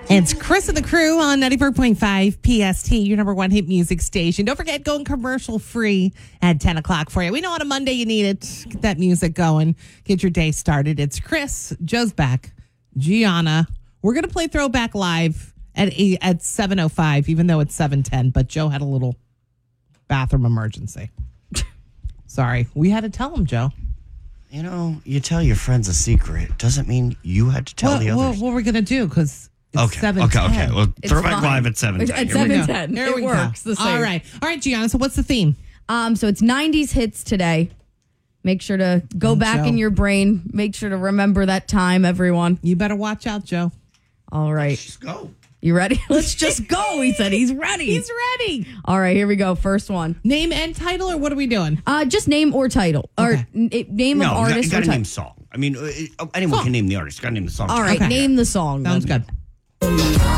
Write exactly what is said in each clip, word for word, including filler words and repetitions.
It's Chris and the crew on ninety-four point five P S T, your number one hit music station. Don't forget, going commercial free at ten o'clock for you. We know on a Monday you need it. Get that music going. Get your day started. It's Chris. Joe's back. Gianna. We're going to play Throwback Live at eight, at seven oh five, even though it's seven ten. But Joe had a little bathroom emergency. Sorry. We had to tell him, Joe. You know, you tell your friends a secret. Doesn't mean you had to tell what, the others. What, what we're going to do, because it's okay, seven okay, ten. okay. Well, It's Throwback fine. Live at seven ten. At Here we go. seven ten. There It we works go. the same. All right. All right, Gianna. So what's the theme? Um, so it's nineties hits today. Make sure to go Oh, back Joe. in your brain. Make sure to remember that time, everyone. You better watch out, Joe. All right. Just go. You ready? Let's just go. He said he's ready. He's ready. All right, here we go. First one. Name and title, or what are we doing? Uh, just name or title. Okay. Or n- it- name No, of you got, artist you got or to title. name song. I mean, uh, uh, anyone Song. can name the artist. You got to name the song. All right, Okay. name the song. Sounds then. good.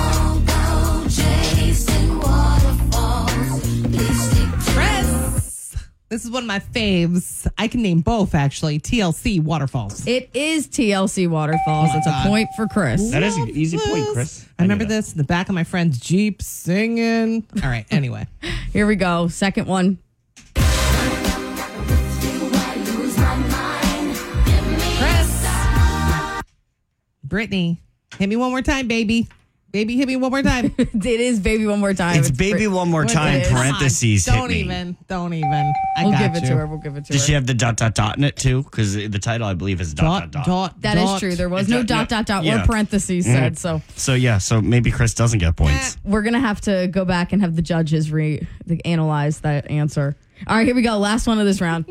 Chris. This is one of my faves. I can name both, actually. T L C Waterfalls. It is T L C Waterfalls. Oh my it's God. a point for Chris. That is an easy point, Chris. I remember knew that. this in the back of my friend's Jeep singing. All right, anyway. Here we go. Second one. Chris. Brittany. Hit me one more time, baby. Baby, hit me one more time. It is Baby One More Time. It's Baby Brit- One More What Time, it is. parentheses, Come on, hit Don't me. even. Don't even. I We'll got give it you. to her. We'll give it to Did her. she have the dot, dot, dot in it, too? Because the title, I believe, is dot, dot, dot. That is dot. true. There was It's no a- dot, yeah. dot, dot, Yeah. or parentheses said. So So, yeah, so maybe Chris doesn't get points. we're going to have to go back and have the judges re the, analyze that answer. All right, here we go. Last one of this round.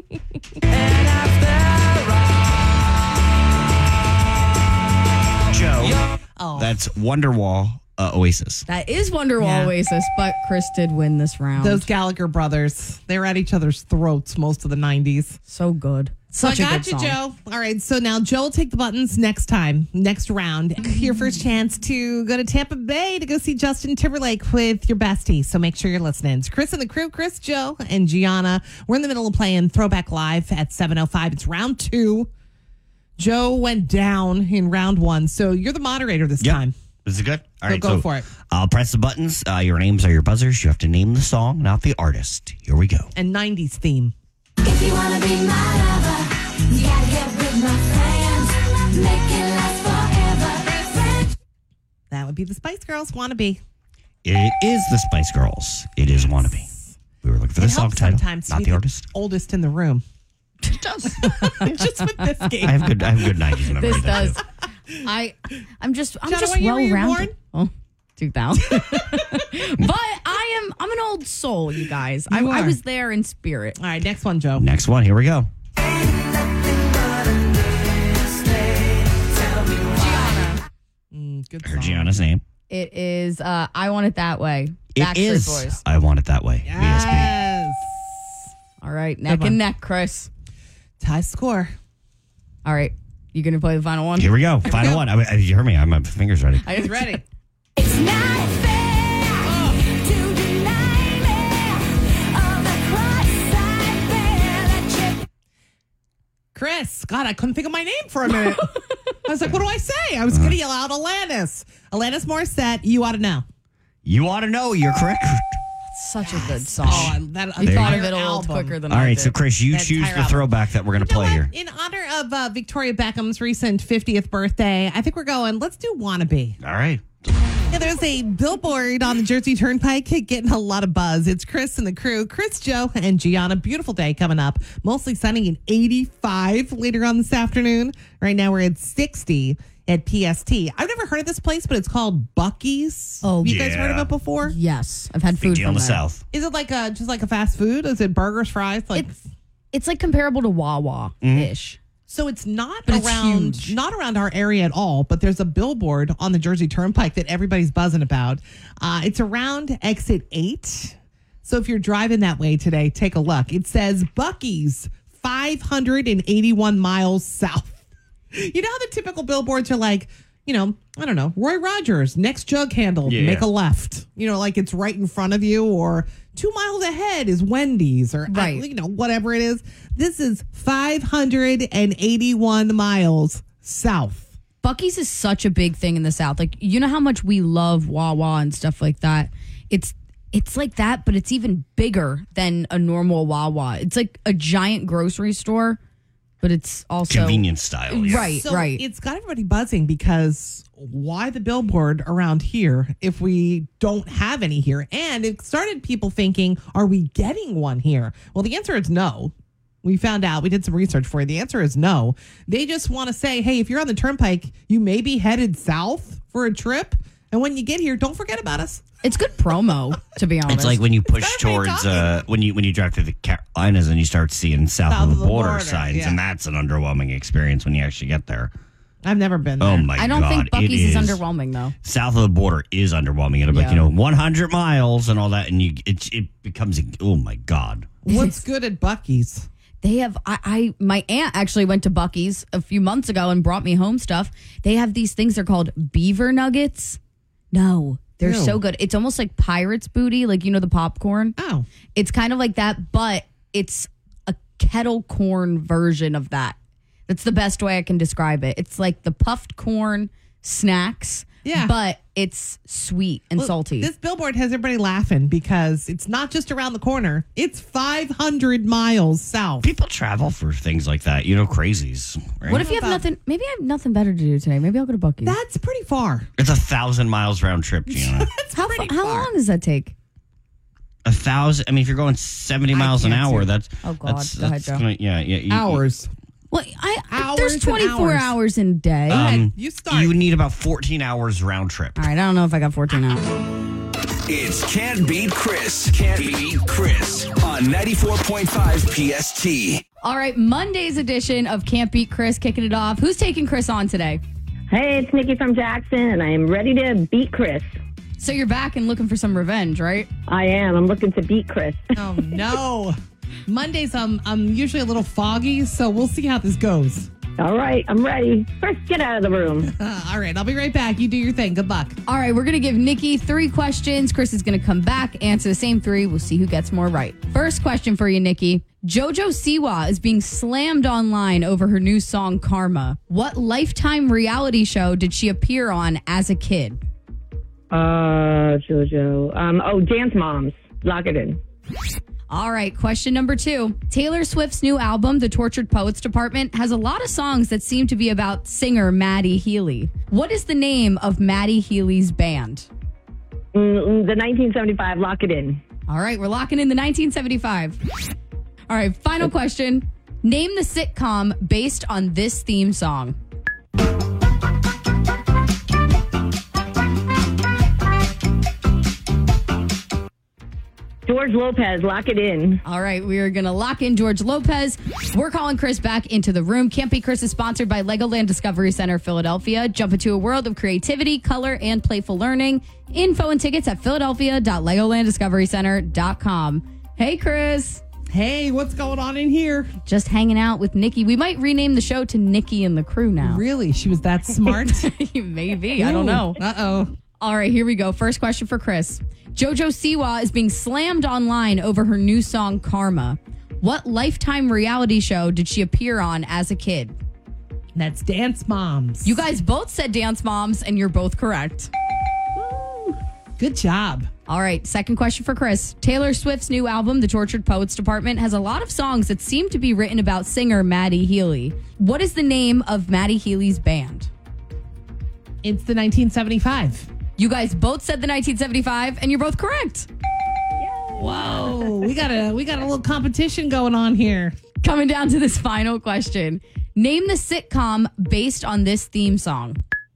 Joe, Oh. that's Wonderwall uh, Oasis. That is Wonderwall Yeah. Oasis, but Chris did win this round. Those Gallagher brothers. They were at each other's throats most of the nineties. so good. So Such I a got good you, song. Joe. All right, so now Joe will take the buttons next time, next round. Your first chance to go to Tampa Bay to go see Justin Timberlake with your bestie. So make sure you're listening. It's Chris and the crew, Chris, Joe, and Gianna. We're in the middle of playing Throwback Live at seven oh five. It's round two. Joe went down in round one, so you're the moderator this Yep. time. Is it good? All So right, go for it. I'll press the buttons. Uh, your names are your buzzers. You have to name the song, not the artist. Here we go. And nineties theme. If you wanna be my lover, you gotta get with my friends. Make it last forever. That would be the Spice Girls Wannabe. It is the Spice Girls. It is Wannabe. We were looking for the It song helps title, sometimes to not be the artist. Oldest in the room. It does. Just with this game. I have good. I have good nineties memory. This though, does. too. I, I'm just, I'm Johnna, just what year were well you rounded. Oh, two thousand. But I am, I'm an old soul, you guys. I, You I are. was there in spirit. All right, next one, Joe. Next one. Here we go. Mm, good Her song. Gianna's name. It is, uh, I Want It That Way. It Backstreet is. Boys. I Want It That Way. B S B. Yes. All right, neck one. and neck, Chris. Tie score. All right, you gonna play the final one? Here we go. Final go. one. I, I, you heard me. I have my fingers ready. I He's ready. It's not fair to deny me of the cross I bear that you Chris. God, I couldn't think of my name for a minute. I was like, what do I say? I was going to yell out Alanis. Alanis Morissette, You Ought to Know. You ought to know. You're correct. Such a good song. Oh, and that you thought of entire it a little album. quicker than All I right. did. So, Chris, you That choose entire the album. throwback that we're going to You know play what? here. In honor of uh, Victoria Beckham's recent fiftieth birthday, I think we're going, let's do Wannabe. All right. Yeah, there's a billboard on the Jersey Turnpike getting a lot of buzz. It's Chris and the crew, Chris, Joe, and Gianna. Beautiful day coming up. Mostly sunny and eighty-five later on this afternoon. Right now we're at sixty at P S T. I've never heard of this place, but it's called Buc-ee's. Oh, Have you guys yeah. heard of it before? Yes, I've had Big food deal from in the there. South. Is it like a just like a fast food? Is it burgers, fries? Like It's it's like comparable to Wawa ish. so it's not But it's around huge. not around our area at all, but there's a billboard on the Jersey Turnpike that everybody's buzzing about. Uh, it's around exit eight. So if you're driving that way today, take a look. It says Buc-ee's five hundred eighty-one miles south. You know how the typical billboards are like, you know, I don't know, Roy Rogers, next jug handle, Yeah. make a left. You know, like it's right in front of you, or two miles ahead is Wendy's, or, Right. you know, whatever it is. This is five hundred eighty-one miles south. Buc-ee's is such a big thing in the South. Like, you know how much we love Wawa and stuff like that. It's it's like that, but it's even bigger than a normal Wawa. It's like a giant grocery store, but it's also Convenience style. Yeah. Right, So right. it's got everybody buzzing because why the billboard around here if we don't have any here? And it started people thinking, are we getting one here? Well, the answer is no. We found out. We did some research for you. The answer is no. They just want to say, hey, if you're on the turnpike, you may be headed south for a trip. And when you get here, don't forget about us. It's good promo, to be honest. It's like when you push got everybody towards uh, when you when you drive through the Carolinas and you start seeing south, South of of the the border, border, signs, yeah. and that's an underwhelming experience when you actually get there. I've never been there. Oh my I don't god! think Buc-ee's it is underwhelming, though. South of the border is underwhelming. It'll be like, Yeah. you know, one hundred miles and all that, and you it it becomes oh my god. What's good at Buc-ee's? They have, I, I, my aunt actually went to Buc-ee's a few months ago and brought me home stuff. They have these things, they're called beaver nuggets. No, they're Ew. so good. It's almost like pirate's booty, like, you know, the popcorn. Oh. It's kind of like that, but it's a kettle corn version of that. That's the best way I can describe it. It's like the puffed corn snacks, Yeah. but it's sweet and Well, salty. This billboard has everybody laughing because it's not just around the corner. It's five hundred miles south. People travel for things like that, you know, crazies. Right? What if you have about- nothing? Maybe I have nothing better to do today. Maybe I'll go to Buc-ee's. That's pretty far. It's a thousand miles round trip, Gina. That's how pretty fa- how far. long does that take? A thousand. I mean, if you're going seventy I miles an can't hour, do- that's Oh, God. That's, Go ahead, that's Joe. gonna, yeah, yeah. You, Hours. Well, I, I Hours there's and twenty-four hours. hours in a day. Um, you start. You would need about fourteen hours round trip. All right, I don't know if I got fourteen hours. It's Can't Beat Chris. Can't Beat Chris on ninety-four point five P S T. All right, Monday's edition of Can't Beat Chris, kicking it off. Who's taking Chris on today? Hey, it's Nikki from Jackson, and I am ready to beat Chris. So you're back and looking for some revenge, right? I am. I'm looking to beat Chris. Oh no. Mondays I'm I'm usually a little foggy, so we'll see how this goes. All right, I'm ready. First, get out of the room. Uh, all right, I'll be right back. You do your thing. Good luck. All right, we're going to give Nikki three questions. Chris is going to come back, answer the same three. We'll see who gets more right. First question for you, Nikki. JoJo Siwa is being slammed online over her new song, Karma. What Lifetime reality show did she appear on as a kid? Uh, JoJo. Um, oh, Dance Moms. Lock it in. All right, question number two. Taylor Swift's new album, The Tortured Poets Department, has a lot of songs that seem to be about singer Maddie Healy. What is the name of Maddie Healy's band? Mm, the nineteen seventy-five. Lock it in. All right, we're locking in the nineteen seventy-five. All right, final question. Name the sitcom based on this theme song. George Lopez. Lock it in. All right, we are going to lock in George Lopez. We're calling Chris back into the room. Can't Be Chris is sponsored by Legoland Discovery Center, Philadelphia. Jump into a world of creativity, color, and playful learning. Info and tickets at philadelphia dot legoland discovery center dot com. Hey, Chris. Hey, what's going on in here? Just hanging out with Nikki. We might rename the show to Nikki and the Crew now. Really? She was that smart? Maybe. I don't know. Uh-oh. All right, here we go. First question for Chris. JoJo Siwa is being slammed online over her new song, Karma. What Lifetime reality show did she appear on as a kid? That's Dance Moms. You guys both said Dance Moms, and you're both correct. Good job. All right, second question for Chris. Taylor Swift's new album, The Tortured Poets Department, has a lot of songs that seem to be written about singer Maddie Healy. What is the name of Maddie Healy's band? It's the nineteen seventy-five. You guys both said the nineteen seventy-five, and you're both correct. Whoa, we got a we got a little competition going on here. Coming down to this final question. Name the sitcom based on this theme song.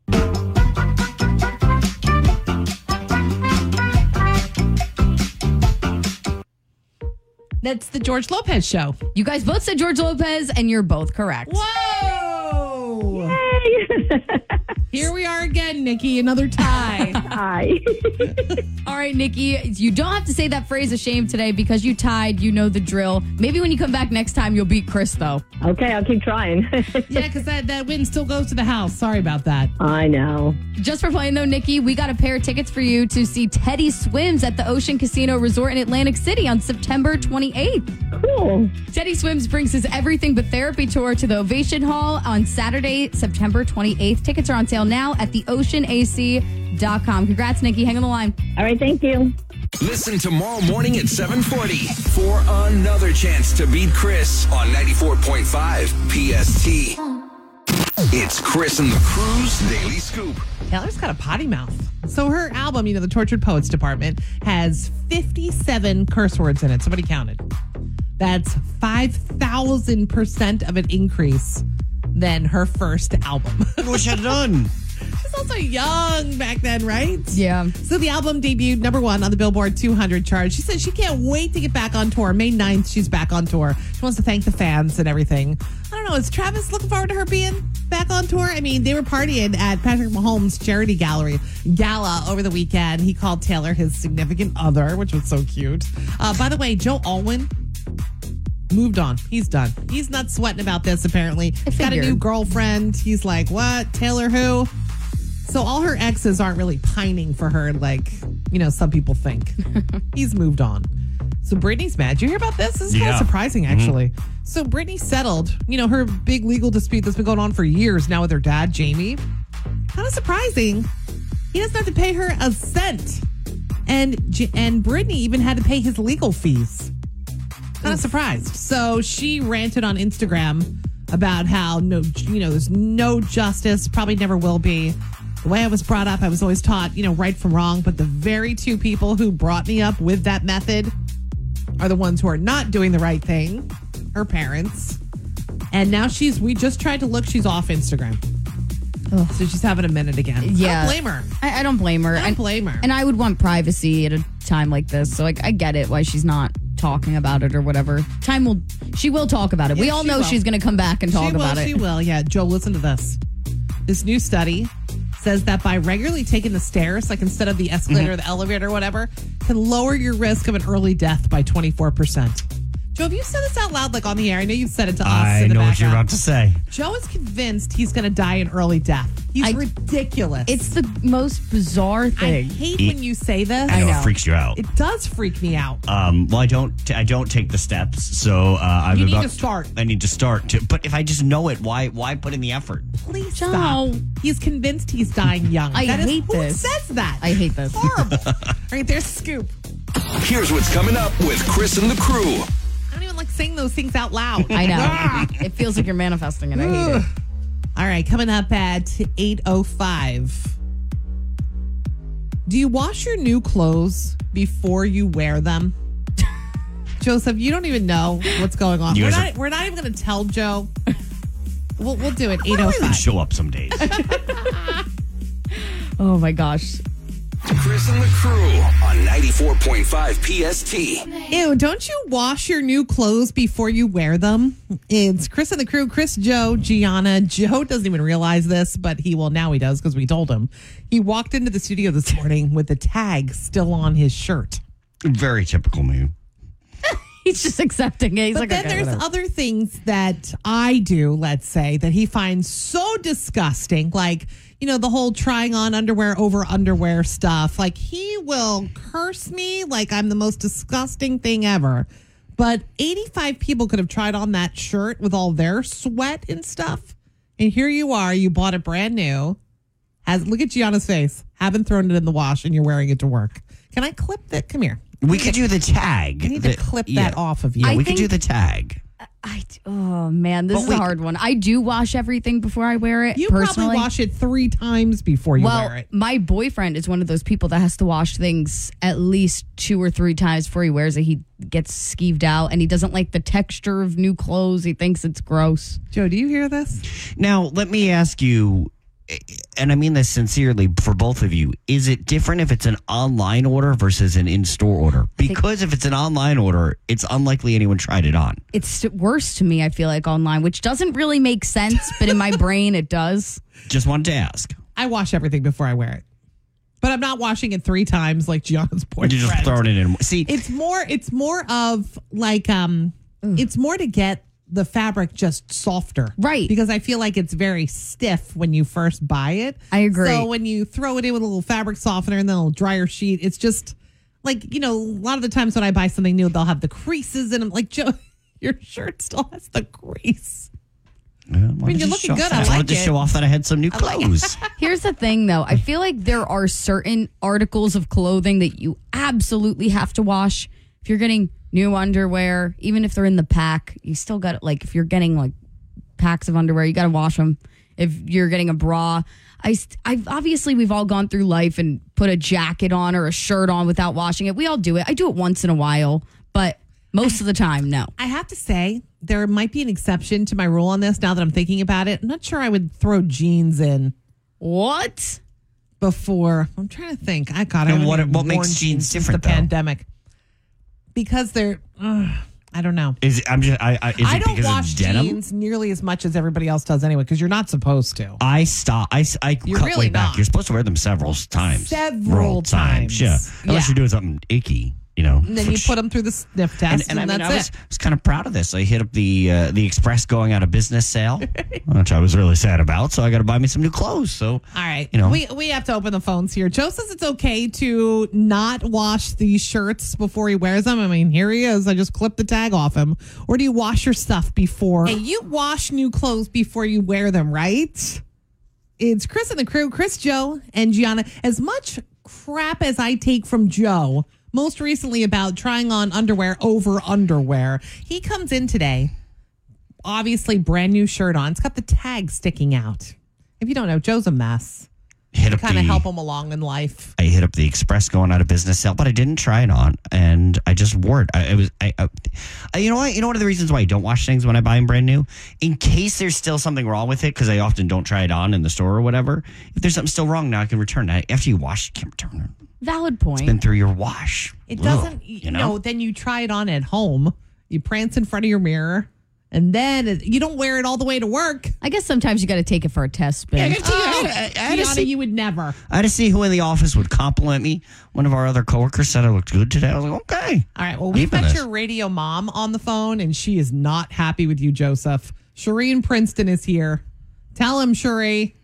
That's the George Lopez show. You guys both said George Lopez, and you're both correct. Whoa! Hey. Here we are again, Nikki. Another tie. Hi. All right, Nikki, you don't have to say that phrase of shame today because you tied. You know the drill. Maybe when you come back next time, you'll beat Chris, though. Okay, I'll keep trying. Yeah, because that, that win still goes to the house. Sorry about that. I know. Just for playing, though, Nikki, we got a pair of tickets for you to see Teddy Swims at the Ocean Casino Resort in Atlantic City on September twenty-eighth. Cool. Teddy Swims brings his Everything But Therapy tour to the Ovation Hall on Saturday, September twenty-eighth. Tickets are on sale now at the ocean a c dot com. Congrats, Nikki. Hang on the line. All right, thank you. Listen tomorrow morning at seven forty for another chance to beat Chris on ninety-four point five P S T. It's Chris and the Crew's Daily Scoop. Taylor's got a potty mouth. So her album, you know, the Tortured Poets Department, has fifty-seven curse words in it. Somebody counted. That's five thousand percent of an increase than her first album. Wish I'd done. She's also young back then, right? Yeah. So the album debuted number one on the Billboard two hundred chart. She said she can't wait to get back on tour. May ninth, she's back on tour. She wants to thank the fans and everything. I don't know. Is Travis looking forward to her being back on tour? I mean, they were partying at Patrick Mahomes' charity gallery gala over the weekend. He called Taylor his significant other, which was so cute. Uh, by the way, Joe Alwyn moved on. He's done. He's not sweating about this, apparently. He's got a figured. new girlfriend. He's like, what? Taylor who? So all her exes aren't really pining for her like, you know, some people think. He's moved on. So Britney's mad. Did you hear about this? This is kind Yeah. of surprising, actually. So Britney settled, you know, her big legal dispute that's been going on for years now with her dad, Jamie. Kind of surprising. He doesn't have to pay her a cent. And J- and Britney even had to pay his legal fees. Kind of surprised. So she ranted on Instagram about how no, you know, there's no justice, probably never will be. The way I was brought up, I was always taught, you know, right from wrong. But the very two people who brought me up with that method are the ones who are not doing the right thing. Her parents. And now she's, we just tried to look, she's off Instagram. So she's having a minute again. Yeah. I don't blame her. I, I don't blame her. I don't And- blame her. And I would want privacy at a time like this. So like, I get it why she's not talking about it or whatever. Time will, she will talk about it. we Yeah, all she know will. she's going to come back and talk she will, about it. She will, yeah. Joe, listen to this. This new study says that by regularly taking the stairs, like instead of the escalator or the elevator or whatever, can lower your risk of an early death by twenty-four percent. Joe, have you said this out loud, like on the air? I know you've said it to us. I in the know what you're background. about to say. Joe is convinced he's going to die an early death. He's I- ridiculous. It's the most bizarre I thing. hate He- when you say this. I know, know. it freaks you out. It does freak me out. Um, well, I don't. T- I don't take the steps, so uh, I'm You need about to start. I need to start. To, but if I just know it, why? Why put in the effort? Please Joe. stop. He's convinced he's dying young. I That is- hate who this. says that? I hate this. Horrible. All right, there's Scoop. Here's what's coming up with Chris and the Crew. I don't even like saying those things out loud. I know. Ah. It feels like you're manifesting it. I hate it. All right, coming up at eight oh five. Do you wash your new clothes before you wear them? Joseph, you don't even know what's going on. You We're guys not, are- we're not even going to tell Joe. We'll, we'll do it Why eight do oh I even five. show up some days? Oh my gosh. Chris and the Crew on ninety-four point five P S T. Ew, don't you wash your new clothes before you wear them? It's Chris and the Crew, Chris, Joe, Gianna. Joe doesn't even realize this, but he will now he does because we told him. He walked into the studio this morning with the tag still on his shirt. Very typical me. He's just accepting it. He's But like, then okay, there's whatever. other things that I do, let's say, that he finds so disgusting. Like, you know, the whole trying on underwear over underwear stuff. Like, he will curse me like I'm the most disgusting thing ever. But eighty-five people could have tried on that shirt with all their sweat and stuff. And here you are, you bought it brand new. Has look at Gianna's face. Haven't thrown it in the wash and you're wearing it to work. Can I clip that? Come here. We could do the tag. I need to The- clip yeah. that off of you. Yeah, I we could do think- the tag. I, oh man, this But is wait. a hard one. I do wash everything before I wear it. You personally. probably wash it three times before you well, wear it. my boyfriend is one of those people that has to wash things at least two or three times before he wears it. He gets skeeved out and he doesn't like the texture of new clothes. He thinks it's gross. Joe, do you hear this? Now, let me ask you, and I mean this sincerely for both of you, is it different if it's an online order versus an in-store order? Because if it's an online order, it's unlikely anyone tried it on. It's worse to me, I feel like, online, which doesn't really make sense, but in my brain it does. Just wanted to ask. I I wash everything before I wear it. But I'm not washing it three times like Gianna's boyfriend. You're just throwing it in. See, It's more it's more of like um it's more to get the fabric just softer. Right. Because I feel like it's very stiff when you first buy it. I agree. So when you throw it in with a little fabric softener and then a little dryer sheet, it's just like, you know, a lot of the times when I buy something new, they'll have the creases in them. Like, Joe, your shirt still has the crease. I mean, you're looking good. I I like wanted to it. show off that I had some new clothes. Here's the thing, though. I feel like there are certain articles of clothing that you absolutely have to wash. If you're getting new underwear, even if they're in the pack, you still got like if you're getting like packs of underwear, you got to wash them. If you're getting a bra, I, I obviously we've all gone through life and put a jacket on or a shirt on without washing it. We all do it. I do it once in a while, but most of the time, no. I have to say, there might be an exception to my rule on this now that I'm thinking about it. I'm not sure I would throw jeans in What? before. I'm trying to think. I got it. And what- what makes jeans different, the though? pandemic? Because they're, uh, I don't know. Is it, I'm just. I, I, is I it don't because wash of denim? jeans nearly as much as everybody else does anyway, because you're not supposed to. I stop. I, s- I You're cut really way back. not. You're supposed to wear them several times. Several times. Yeah. Unless Yeah. you're doing something icky, you know. And then you which- put them through the sniff And, test, and, and, I mean, that's I was, it. was kind of proud of this. I hit up the uh, the Express going out of business sale, which I was really sad about. So I got to buy me some new clothes. So All right. you know, we we have to open the phones here. Joe says it's okay to not wash these shirts before he wears them. I mean, here he is. I just clipped the tag off him. Or do you wash your stuff before? Hey, you wash new clothes before you wear them, right? It's Chris and the crew, Chris, Joe, and Gianna. As much crap as I take from Joe, most recently about trying on underwear over underwear, he comes in today, obviously brand new shirt on. It's got the tag sticking out. If you don't know, Joe's a mess. hit up Kind the of help him along in life. I hit up the Express going out of business sale, but I didn't try it on, and I just wore it. I, it was, I, I, you know what? You know one of the reasons why I don't wash things when I buy them brand new, in case there's still something wrong with it, because I often don't try it on in the store or whatever. If there's something still wrong, now I can return it. After you wash, you can't return it. Valid point. It's been through your wash. It Ugh, doesn't, you you know. know, then you try it on at home. You prance in front of your mirror, and then it, you don't wear it all the way to work. I guess sometimes you got to take it for a test spin. Yeah, I, I, I, had to Gianna, see, you would never. I had to see who in the office would compliment me. One of our other coworkers said I looked good today. I was like, okay. All right. Well, we've Keeping got this. your radio mom on the phone, and she is not happy with you, Joseph. Cherie in Princeton is here. Tell him, Cherie.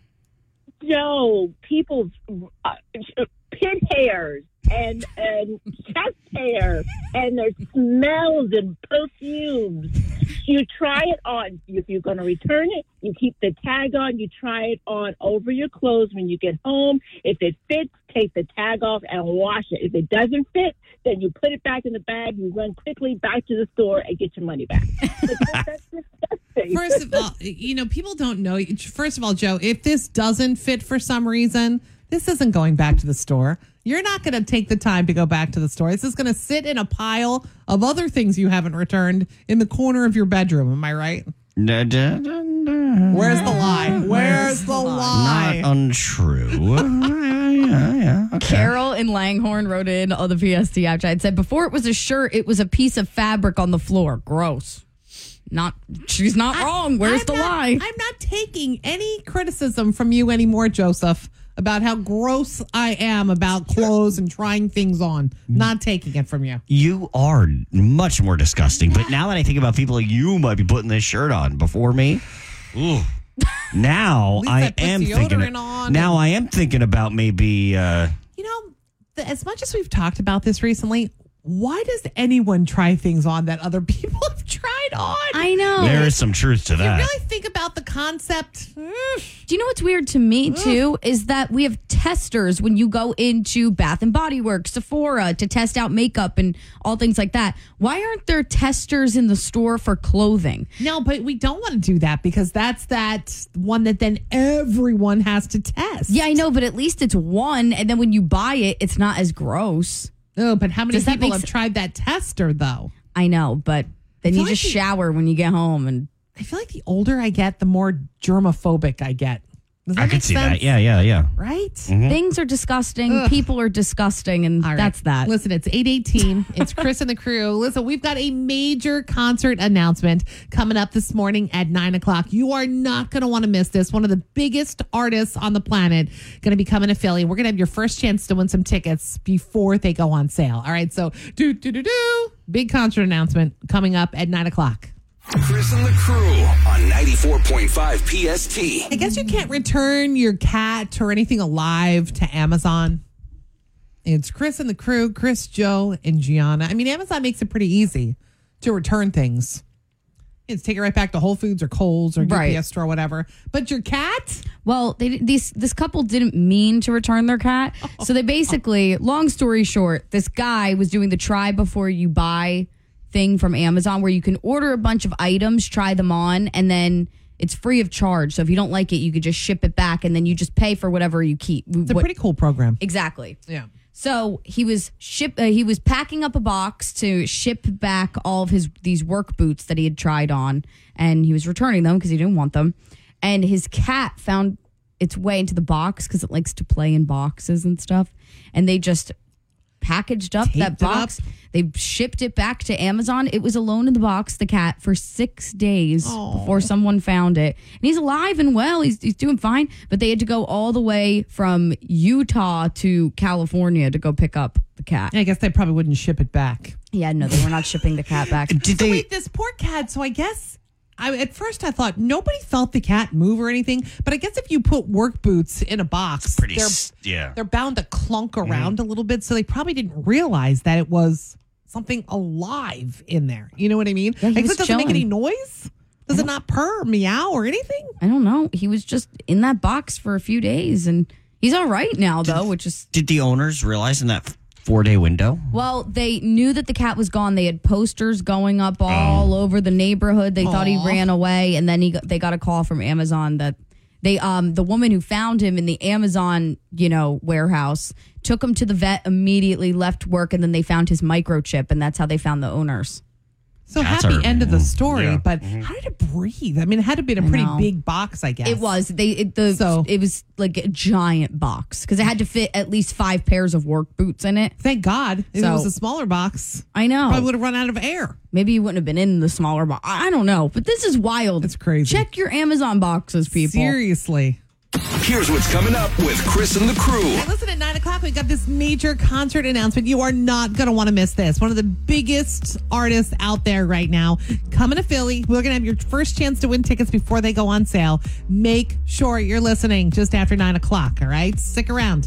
Joe, people's uh, pit hairs and and chest hair and their smells and perfumes. You try it on. If you're going to return it, you keep the tag on. You try it on over your clothes when you get home. If it fits, take the tag off and wash it. If it doesn't fit, then you put it back in the bag. You run quickly back to the store and get your money back. That's disgusting. First of all, you know, people don't know. First of all, Joe, if this doesn't fit for some reason, this isn't going back to the store. You're not going to take the time to go back to the store. This is going to sit in a pile of other things you haven't returned in the corner of your bedroom. Am I right? Da, da, da, da. Where's the lie? Where's the lie? Not untrue. yeah, yeah, yeah. Okay. Carol in Langhorne wrote in on the P S T app chat, said before it was a shirt, it was a piece of fabric on the floor. Gross. Not, she's not wrong. Where's I'm the not- lie? I'm not taking any criticism from you anymore, Joseph, about how gross I am about clothes and trying things on. Not taking it from you. You are much more disgusting. But now that I think about people like you might be putting this shirt on before me, ooh. Now least I I put am deodorant thinking. on Now and- I am thinking about maybe. Uh, You know, the, as much as we've talked about this recently, why does anyone try things on that other people have tried on? I know. there is some truth to you that. really think about the concept. Ugh. Do you know what's weird to me too is that we have testers when you go into Bath and Body Works, Sephora to test out makeup and all things like that. Why aren't there testers in the store for clothing? No, but we don't want to do that because that's that one that then everyone has to test. Yeah, I know, but at least it's one, and then when you buy it, it's not as gross. Oh, but how many Does that people make have s- tried that tester though? I know, but then feel you like just the- shower when you get home and I feel like the older I get, the more germophobic I get. Does that I make could see sense? that. Yeah, yeah, yeah. Right? Things are disgusting. Ugh. People are disgusting, and All right. that's that. Listen, it's eight eighteen. It's Chris and the crew. Listen, we've got a major concert announcement coming up this morning at nine o'clock. You are not going to want to miss this. One of the biggest artists on the planet going to be coming to Philly. We're going to have your first chance to win some tickets before they go on sale. All right, so do, do, do, do. Big concert announcement coming up at nine o'clock. Chris and the crew on ninety-four point five P S T. I guess you can't return your cat or anything alive to Amazon. It's Chris and the crew, Chris, Joe, and Gianna. I mean, Amazon makes it pretty easy to return things. It's take it right back to Whole Foods or Kohl's or U P S Right. store or whatever. But your cat? Well, they, these this couple didn't mean to return their cat. So they basically, long story short, this guy was doing the try before you buy thing from Amazon where you can order a bunch of items, try them on, and then it's free of charge. So if you don't like it, you could just ship it back and then you just pay for whatever you keep. It's a pretty cool program. Exactly. Yeah. So he was ship. Uh, he was packing up a box to ship back all of his these work boots that he had tried on, and he was returning them because he didn't want them. And his cat found its way into the box because it likes to play in boxes and stuff. And they just packaged up Taped that it box. up. They shipped it back to Amazon. It was alone in the box, the cat, for six days before someone found it. And he's alive and well. He's he's doing fine. But they had to go all the way from Utah to California to go pick up the cat. I guess they probably wouldn't ship it back. Yeah, no, they were not shipping the cat back. Did So they? wait, this poor cat. So I guess I, at first I thought nobody felt the cat move or anything. But I guess if you put work boots in a box, Pretty. they're s- Yeah. they're bound to clunk around a little bit. So they probably didn't realize that it was something alive in there. You know what I mean? Yeah, he I guess was it doesn't make chilling. any noise. Does it not purr, meow, or anything? I don't know. He was just in that box for a few days, and he's all right now, though, which is Did the owners realize in that four day window? well, they knew that the cat was gone. They had posters going up all over the neighborhood. They thought he Aw. ran away, and then he got, they got a call from Amazon that they um the woman who found him in the Amazon, you know, warehouse took him to the vet immediately, left work, and then they found his microchip, and that's how they found the owners. So Cats happy are- end of the mm, story. yeah. But how did it breathe? I mean, it had to be in a I pretty know. big box, I guess. It was they it, the So- it was like a giant box because it had to fit at least five pairs of work boots in it. Thank God. If it So- was a smaller box, I know. probably would have run out of air. Maybe you wouldn't have been in the smaller box. I I don't know, but this is wild. It's crazy. Check your Amazon boxes, people. Seriously. Here's what's coming up with Chris and the crew. Hey, listen, at nine o'clock, we got this major concert announcement. You are not going to want to miss this. One of the biggest artists out there right now coming to Philly. We're going to have your first chance to win tickets before they go on sale. Make sure you're listening just after nine o'clock, all right? Stick around.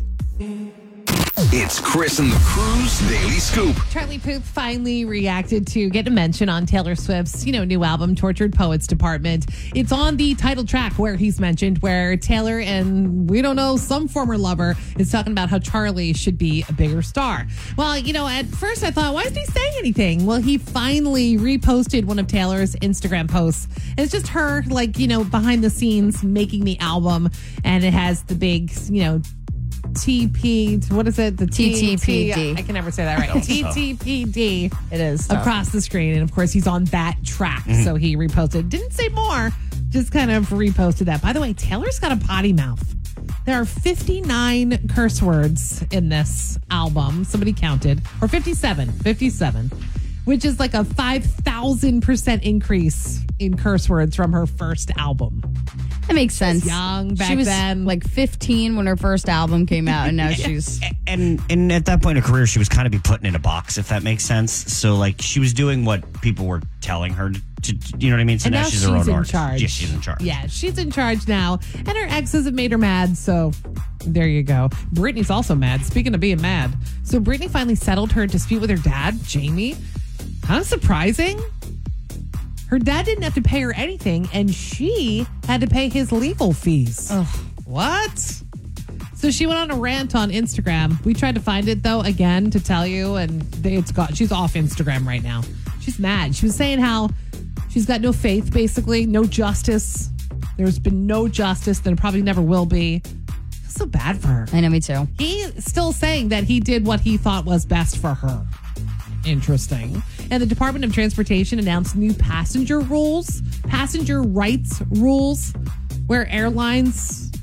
It's Chris and the crew's Daily Scoop. Charlie Puth finally reacted to get a mention on Taylor Swift's, you know, new album, Tortured Poets Department. It's on the title track where he's mentioned, where Taylor and we don't know, some former lover is talking about how Charlie should be a bigger star. Well, you know, at first I thought, why isn't he saying anything? Well, he finally reposted one of Taylor's Instagram posts. And it's just her, like, you know, behind the scenes making the album. And it has the big, you know, T P, what is it? The T T P D. T- I can never say that right. T T P D It is tough. across the screen. And of course, he's on that track. So he reposted. Didn't say more, just kind of reposted that. By the way, Taylor's got a potty mouth. There are fifty-nine curse words in this album. Somebody counted. Or fifty-seven. fifty-seven. Which is like a five thousand percent increase in curse words from her first album. That makes sense. young back she was then. like fifteen when her first album came out, and now she's And and at that point in her career, she was kind of be put in a box, if that makes sense. So like she was doing what people were telling her to, to you know what I mean? So And now, now she's her own in artist. charge. Yeah, she's in charge. Yeah, she's in charge now. And her exes have made her mad, so there you go. Britney's also mad. Speaking of being mad. So Britney finally settled her dispute with her dad, Jamie. Kind of surprising. Her dad didn't have to pay her anything, and she had to pay his legal fees. Ugh. What? So she went on a rant on Instagram. We tried to find it, though, again, to tell you, and they, it's got, she's off Instagram right now. She's mad. She was saying how she's got no faith, basically, no justice. There's been no justice. There probably never will be. I feel so bad for her. I know, me too. He's still saying that he did what he thought was best for her. Interesting. And the Department of Transportation announced new passenger rules, passenger rights rules, where airlines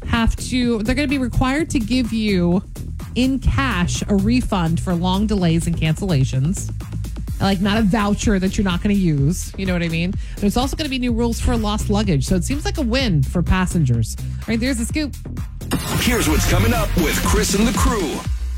have to, they're going to be required to give you in cash a refund for long delays and cancellations. Like not a voucher that you're not going to use. You know what I mean? There's also going to be new rules for lost luggage. So it seems like a win for passengers. All right, there's the scoop. Here's what's coming up with Chris and the crew.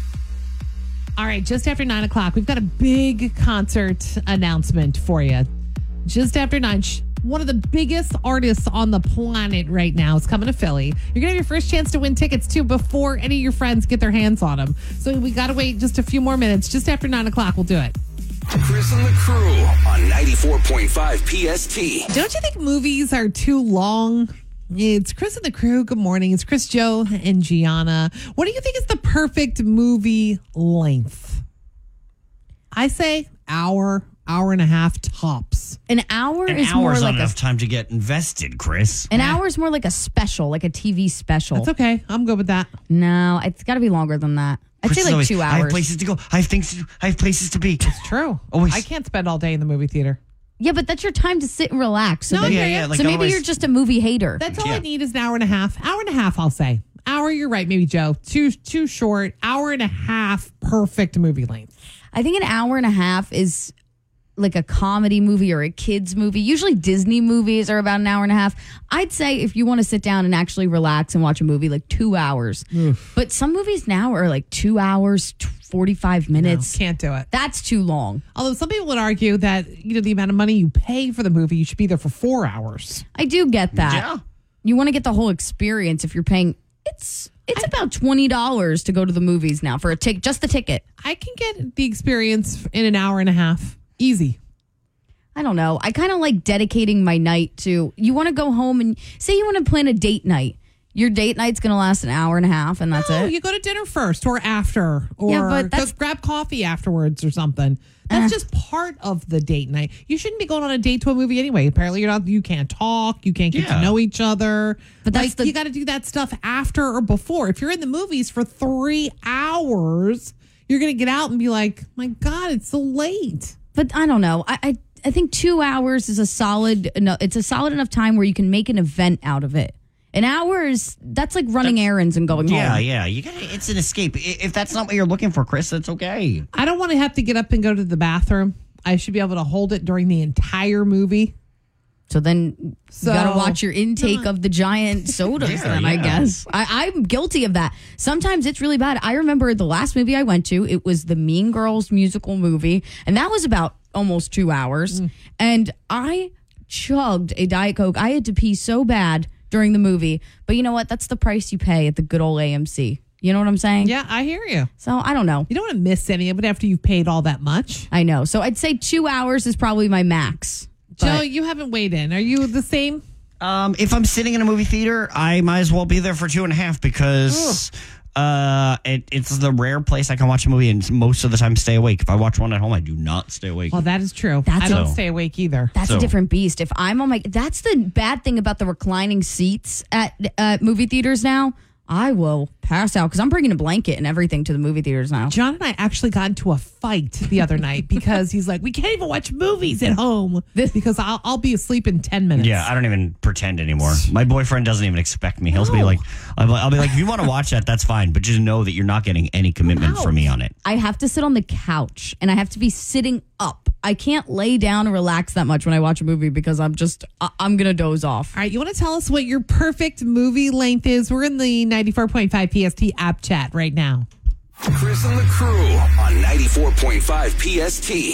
All right, just after nine o'clock, we've got a big concert announcement for you. Just after nine, one of the biggest artists on the planet right now is coming to Philly. You're going to have your first chance to win tickets, too, before any of your friends get their hands on them. So we got to wait just a few more minutes. Just after nine o'clock, we'll do it. Chris and the crew on ninety-four point five P S T. Don't you think movies are too long? It's Chris and the crew. Good morning. It's Chris, Joe, and Gianna. What do you think is the perfect movie length? I say hour, hour and a half tops. An hour An is more hour's like not a enough time to get invested, Chris. an hour is more like a special, like a T V special. That's okay. I'm good with that. No, it's got to be longer than that. I'd Chris say is like always, two I have hours. places to go. I have things to do. I have places to be. It's true. Always. I can't spend all day in the movie theater. Yeah, but that's your time to sit and relax. So, No, then- yeah, yeah, like so maybe otherwise- you're just a movie hater. That's all Yeah. I need is an hour and a half. Hour and a half, I'll say. Hour, you're right, maybe Joe. Too too short. Hour and a half, perfect movie length. I think an hour and a half is like a comedy movie or a kids movie. Usually Disney movies are about an hour and a half. I'd say if you want to sit down and actually relax and watch a movie, like two hours. But some movies now are like two hours, t- forty-five minutes. No, can't do it. That's too long. Although some people would argue that, you know, the amount of money you pay for the movie, you should be there for four hours. I do get that. Yeah. You want to get the whole experience if you're paying. It's it's about twenty dollars to go to the movies now for a ticket, just the ticket. I can get the experience in an hour and a half. Easy. I don't know. I kind of like dedicating my night to, you want to go home and say you want to plan a date night. Your date night's going to last an hour and a half and that's No, it. you go to dinner first or after, or Yeah, but go that's- grab coffee afterwards or something. That's Eh. just part of the date night. You shouldn't be going on a date to a movie anyway. Apparently, you're not. You can't talk. You can't get Yeah. to know each other. But that's like, the- you got to do that stuff after or before. If you're in the movies for three hours, you're gonna get out and be like, "My God, it's so late." But I don't know. I, I I think two hours is a solid. No, it's a solid enough time where you can make an event out of it. An hour is that's like running errands and going Yeah, home. yeah. You got it's an escape. I- If that's not what you're looking for, Chris, that's okay. I don't want to have to get up and go to the bathroom. I should be able to hold it during the entire movie. So then So- you got to watch your intake of the giant sodas. Yeah, then I yeah. guess I, I'm guilty of that. Sometimes it's really bad. I remember the last movie I went to. It was the Mean Girls musical movie, and that was about almost two hours. Mm. And I chugged a Diet Coke. I had to pee so bad during the movie. But you know what? That's the price you pay at the good old A M C. You know what I'm saying? Yeah, I hear you. So I don't know. You don't want to miss any of it after you've paid all that much. I know. So I'd say two hours is probably my max. Joe, But- you haven't weighed in. Are you the same? Um, if I'm sitting in a movie theater, I might as well be there for two and a half because uh, it, it's the rare place I can watch a movie and most of the time stay awake. If I watch one at home, I do not stay awake. Well, that is true. That's I don't a- stay awake either. That's So- a different beast. If I'm on my, that's the bad thing about the reclining seats at uh, movie theaters now. I will pass out because I'm bringing a blanket and everything to the movie theaters now. John and I actually got into a fight the other night because he's like, we can't even watch movies at home because I'll, I'll be asleep in ten minutes. Yeah, I don't even pretend anymore. My boyfriend doesn't even expect me. He'll be No. like, I'll be, I'll be like, if you want to watch that, that's fine, but just know that you're not getting any commitment from me on it. I have to sit on the couch and I have to be sitting up. I can't lay down and relax that much when I watch a movie because I'm just, I- I'm going to doze off. All right, you want to tell us what your perfect movie length is? We're in the ninety-four point five P S T app chat right now. Chris and the crew on ninety-four point five P S T.